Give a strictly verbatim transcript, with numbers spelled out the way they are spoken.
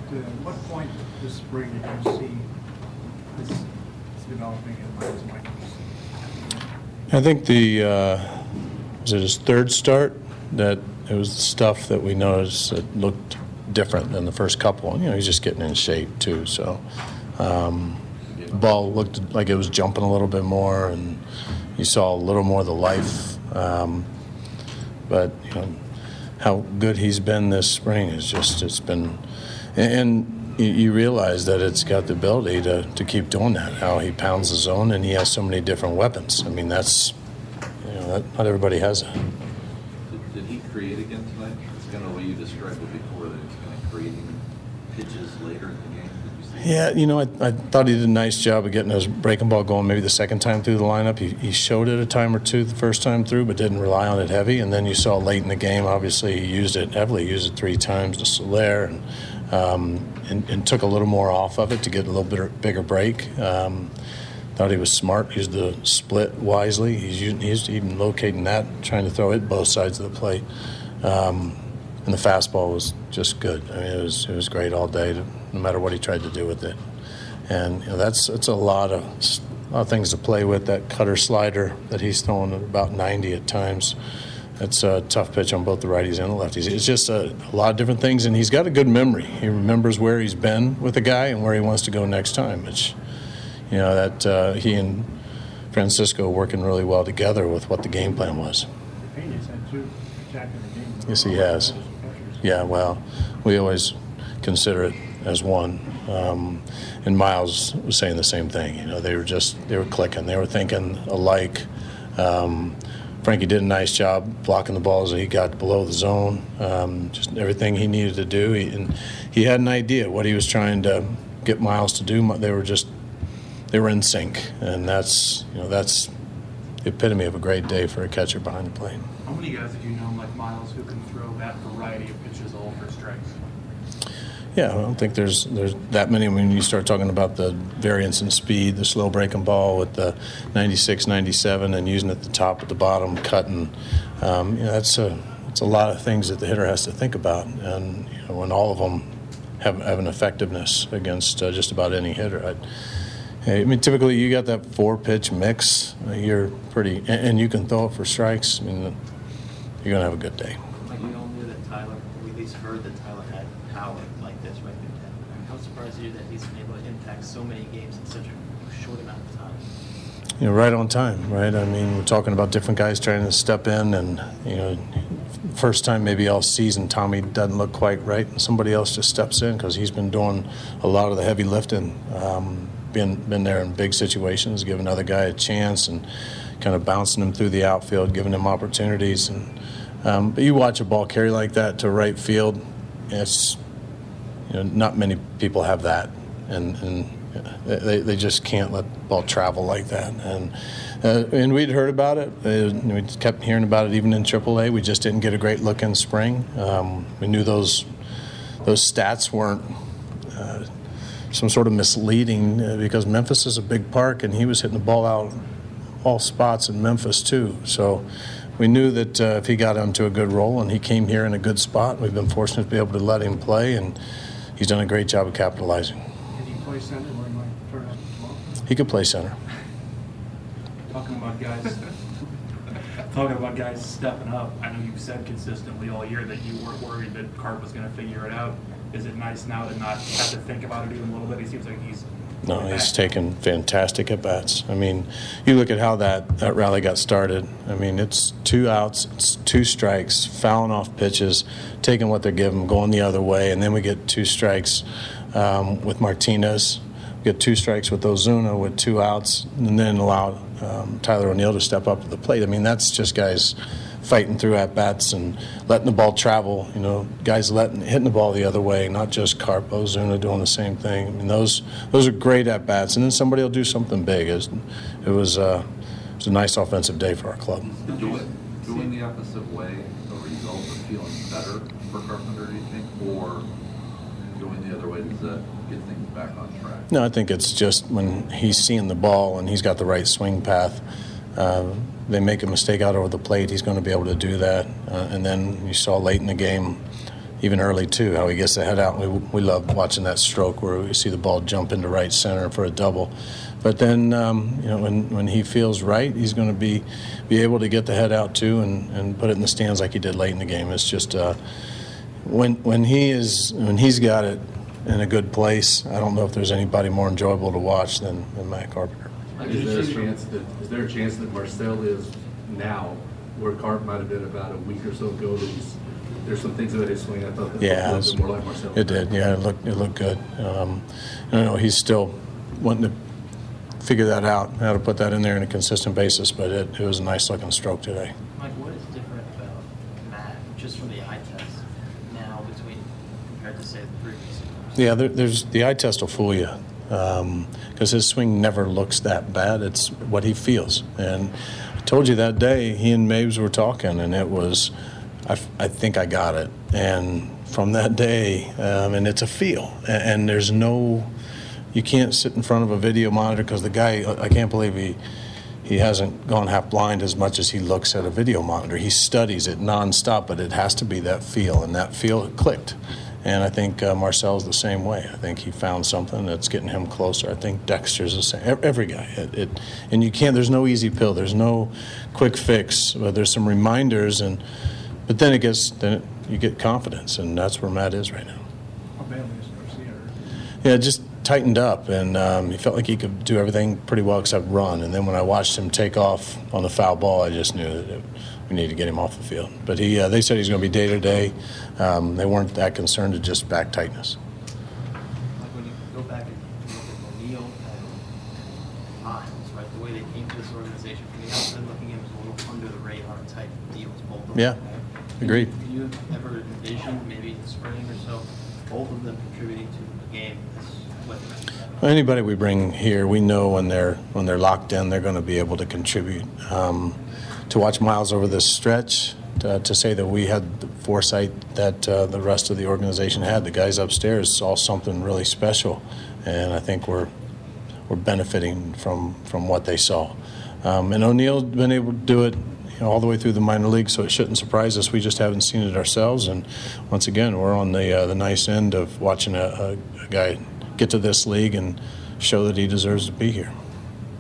uh, what point this spring did you see this developing in Miles Michaels? I think the uh, was it his third start that it was the stuff that we noticed that looked different than the first couple. You know, he's just getting in shape too. So um, the ball looked like it was jumping a little bit more, and you saw a little more of the life. Um, but you know, how good he's been this spring is just it's been, and you, you realize that it's got the ability to to keep doing that. How he pounds the zone, and he has so many different weapons. I mean, that's you know, that, not everybody has that. Did, did he create again tonight? It's kind of the way you described it before, that he's kind of creating pitches later in the game. Did you see Yeah, you know, I, I thought he did a nice job of getting his breaking ball going maybe the second time through the lineup. He, he showed it a time or two the first time through, but didn't rely on it heavy. And then you saw late in the game, obviously, he used it heavily. He used it three times to Soler and, um, and, and took a little more off of it to get a little bit bigger break. Um, thought he was smart. Used the split wisely. He's, using, he's even locating that, trying to throw it both sides of the plate. Um, and the fastball was just good. I mean, it was it was great all day, to, no matter what he tried to do with it. And you know, that's it's a lot of a lot of things to play with. That cutter slider that he's throwing at about ninety at times. That's a tough pitch on both the righties and the lefties. It's just a, a lot of different things, and he's got a good memory. He remembers where he's been with the guy and where he wants to go next time. Which, you know, that uh, he and Francisco working really well together with what the game plan was. Pena's had two attacking the game. Yes, he has. Yeah, well, we always consider it as one. Um, and Miles was saying the same thing. You know, they were just they were clicking. They were thinking alike. Um, Frankie did a nice job blocking the balls that he got below the zone. Um, just everything he needed to do. He, and he had an idea what he was trying to get Miles to do. They were just they were in sync, and that's you know that's the epitome of a great day for a catcher behind the plate. How many guys have you known like Miles who can throw that variety of pitches all for strikes? Yeah, I don't think there's there's that many. When you start talking about the variance in speed, the slow breaking ball with the ninety-six, ninety-seven, and using it at the top, at the bottom, cutting, um, you know, that's a it's a lot of things that the hitter has to think about, and you know, when all of them have have an effectiveness against uh, just about any hitter. I'd, I mean, typically you got that four-pitch mix. Uh, you're pretty, and, and you can throw it for strikes. I mean, you're going to have a good day. Like we all knew that Tyler, we at least heard that Tyler had power like this right there. I mean, how surprised are you that he's been able to impact so many games in such a short amount of time? You know, right on time, right? I mean, we're talking about different guys trying to step in, and you know, first time maybe all season, Tommy doesn't look quite right, and somebody else just steps in because he's been doing a lot of the heavy lifting. Um, Been, been there in big situations, giving another guy a chance and kind of bouncing him through the outfield, giving him opportunities. And um, but you watch a ball carry like that to right field, it's you know not many people have that, and, and they they just can't let the ball travel like that. And uh, and we'd heard about it, uh, we kept hearing about it even in triple A. We just didn't get a great look in spring. Um, we knew those those stats weren't. Uh, some sort of misleading uh, because Memphis is a big park, and he was hitting the ball out all spots in Memphis too. So we knew that uh, if he got onto a good roll and he came here in a good spot, we've been fortunate to be able to let him play, and he's done a great job of capitalizing. Did he play center where he might turn out tomorrow? He could play center. Talking about guys, talking about guys stepping up. I know you've said consistently all year that you weren't worried that Carp was going to figure it out. Is it nice now to not have to think about it even a little bit? He seems like he's No, he's taken fantastic at bats. I mean, you look at how that, that rally got started. I mean, it's two outs, it's two strikes, fouling off pitches, taking what they're giving, going the other way, and then we get two strikes um, with Martinez. We get two strikes with Ozuna with two outs, and then allow um, Tyler O'Neill to step up to the plate. I mean, that's just guys fighting through at bats and letting the ball travel. You know, guys letting hitting the ball the other way, not just Carp, Ozuna doing the same thing. I mean, those those are great at bats, and then somebody will do something big. It was it was, uh, it was a nice offensive day for our club. Doing, doing the opposite way, the result of feeling better for Carpenter, do you think, or going the other way, does that get things back on track? No, I think it's just when he's seeing the ball and he's got the right swing path. Uh, they make a mistake out over the plate, he's going to be able to do that. Uh, and then you saw late in the game, even early too, how he gets the head out. We, we love watching that stroke where we see the ball jump into right center for a double. But then, um, you know, when, when he feels right, he's going to be be able to get the head out too and, and put it in the stands like he did late in the game. It's just uh, when when he is when he's got it in a good place, I don't know if there's anybody more enjoyable to watch than, than Matt Carpenter. Is there a chance that is there a chance that Marcel is now where Carp might have been about a week or so ago? That he's, there's some things about his swing I thought that Yeah, looked a it's- little bit more like Marcel. It did. Yeah, it looked it looked good. Um, I know he's still wanting to figure that out, how to put that in there on a consistent basis. But it, it was a nice looking stroke today. Mike, what is different about Matt, just from the eye test, now between compared to say the previous years? Yeah, there, there's the eye test will fool you because um, his swing never looks that bad. It's what he feels. And I told you that day, he and Mabes were talking, and it was, I, f- I think I got it. And from that day, um, and it's a feel. And, and there's no, you can't sit in front of a video monitor because the guy, I can't believe he. He hasn't gone half blind as much as he looks at a video monitor. He studies it nonstop, but it has to be that feel, and that feel clicked. And I think uh, Marcel's the same way. I think he found something that's getting him closer. I think Dexter's the same. Ev- Every guy. It, it, and you can't. There's no easy pill. There's no quick fix. But there's some reminders, and but then it gets then it, you get confidence, and that's where Matt is right now. How badly is Garcia hurt? Yeah, just tightened up, and um, he felt like he could do everything pretty well except run. And then when I watched him take off on the foul ball, I just knew that it, we needed to get him off the field. But he, uh, they said he's going to be day to day. Um, They weren't that concerned with just back tightness. Like when you go back and look at O'Neal and Miles, right, the way they came to this organization, from the outside looking in, was a little under the radar type deals, both of them. Yeah, right? agreed. Can you, can you ever envision, maybe in the spring or so, both of them contributing to a game this weather? Anybody we bring here, we know when they're when they're locked in, they're going to be able to contribute. Um, to watch Miles over this stretch, to, to say that we had the foresight that uh, the rest of the organization had, the guys upstairs saw something really special, and I think we're we're benefiting from from what they saw. Um, and O'Neal's been able to do it, you know, all the way through the minor leagues, so it shouldn't surprise us. We just haven't seen it ourselves, and once again, we're on the uh, the nice end of watching a, a, a guy get to this league and show that he deserves to be here.